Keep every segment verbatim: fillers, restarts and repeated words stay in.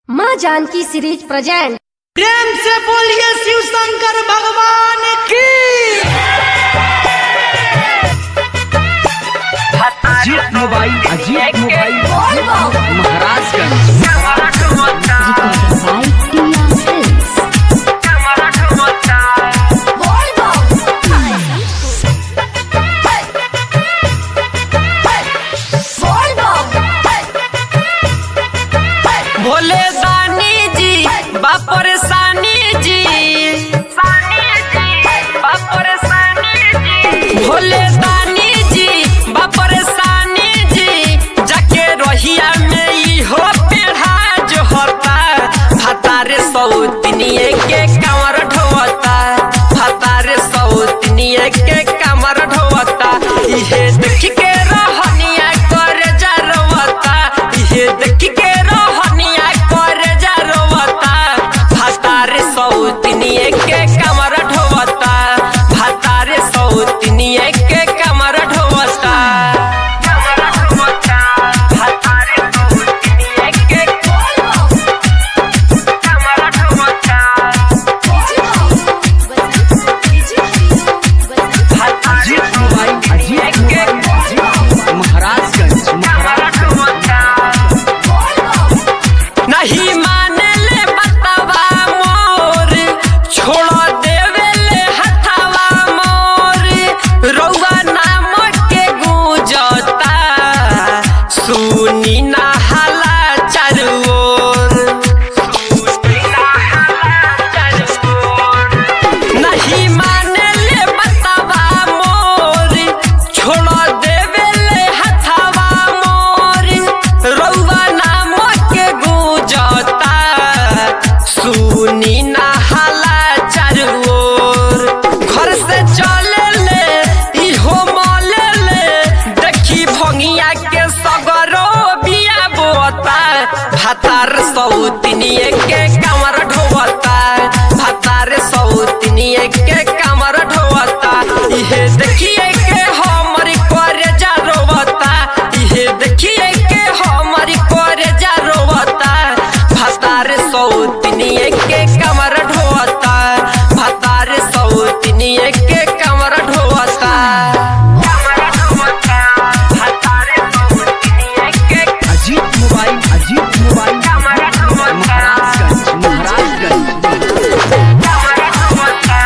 माँ Janaki series present. प्रेम से बोलिए शिव शंकर भगवान की। Ajit mobile Ajit mobile Maharajganj. भोले दानी जी बापरेशानी जी, भोले दानी जी बापरेशानी जी, जाके रोहिया में ई हो पेढ़ा जो होता, भतारे सौतनिए के कमर ढोता, भतारे सौतनिए के कमर ढोता, इहे देख के रहनिया कर जा रोता, इहे देख के रहनिया कर जा रोता, भतारे सौतनिए के कमर ढोता, भतारे सौतनिए के कमर ढोता, भतारे सौतनिए के कमर ढोता, अजीत मोबाइल अजीत मोबाइल महाराजगंज महाराजगंज। नहीं माने ले बतावा मोर, छोड़ देवे ले हथावा मोर, रउआ नाम के गूंजता, सुनी ना हाला चारू ओर, सुनी ना हाला चारू ओर। नहीं माने ले बतावा मोर, छोड़ देवे ले हथावा मोर, रउआ नाम के गूंजता, सुनी ना हाला चारू ओर। घर से चले ले इहो मले ले, देखी भंगिया के सगरो बिया बोता, भतार सौतनिए के कमर ढोता, भतार सौतनिए के कमर ढोता, इहे देखिए के हमर करे जा रोता, इहे देखिए के हमर करे जा रोता, भतार सौतनिए के कमर ढोता, भतार सौतनिए के कमर ढोता, कमर ढोता, भतार सौतनिए के अजीत मोबाइल अजीत मोबाइल कमर ढोता, महाराजगंज महाराजगंज। कमर ढोता।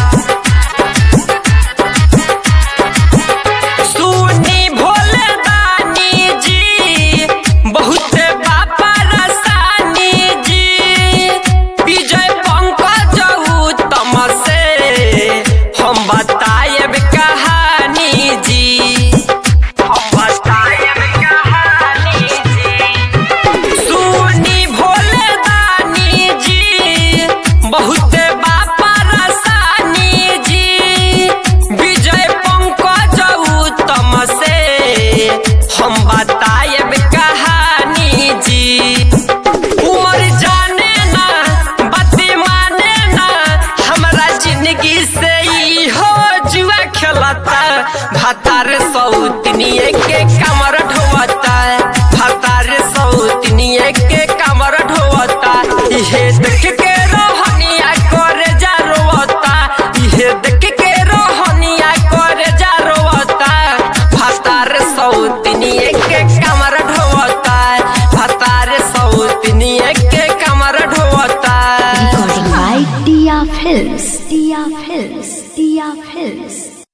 सुनी भोले दानी जी बहुते बाबा रसानी जी, विजय पंकज उत्तम से हम बताएब कहानी जी, हम बताएब कहानी जी। सुनी भोले दानी जी बहुते बाबा रसानी जी, विजय पंकज उत्तम से हम बताएब कहानी जी। उमर जाने ना बाती माने ना, हमरा जिंदगी से ई हो जुआ खेलता, भतार सौतनिए के कमर ढोता, भतार सौतनिए के कमर ढोता, इहे देख के रोहनिया करे जा रोता, इहे देख के रोहनिया करे जा रोता, भतार सौतनिए के कमर ढोता, भतार सौतनिए के कमर ढोता। Recording by Tia Films. Tia Films. Tia Films.